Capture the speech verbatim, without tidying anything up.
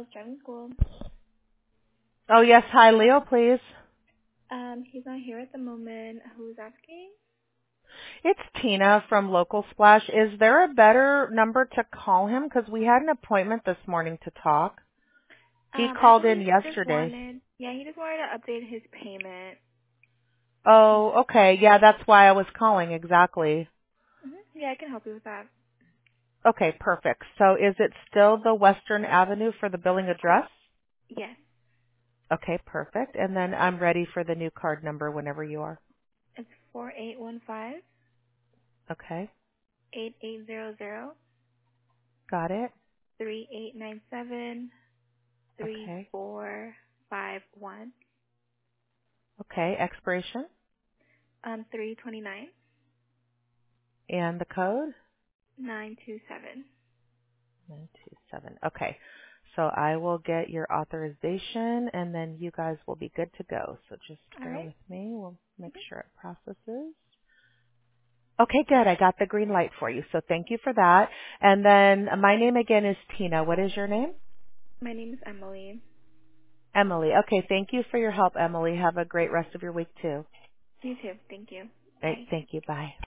West Driving School. Oh, yes. Hi, Leo, please. Um, he's not here at the moment. Who's asking? It's Tina from Local Splash. Is there a better number to call him? Because we had an appointment this morning to talk. He Um, I called think in he just yesterday. wanted, yeah, he just wanted to update his payment. Oh, okay. Yeah, that's why I was calling. Exactly. Mm-hmm. Yeah, I can help you with that. Okay, perfect. So is it still the Western Avenue for the billing address? Yes. Okay, perfect. And then I'm ready for the new card number whenever you are. It's four eight one five Okay, eight eight zero zero got it. three eight nine seven three Okay. four five one. Okay, expiration Um, three twenty nine and the code? nine two seven. nine two seven. Okay. So I will get your authorization and then you guys will be good to go. So just All bear right. with me. We'll make sure it processes. Okay, good. I got the green light for you. So thank you for that. And then uh, my name again is Tina. What is your name? My name is Emily. Emily. Okay, thank you for your help, Emily. Have a great rest of your week too. You too. Thank you. Great. Bye. Thank you. Bye.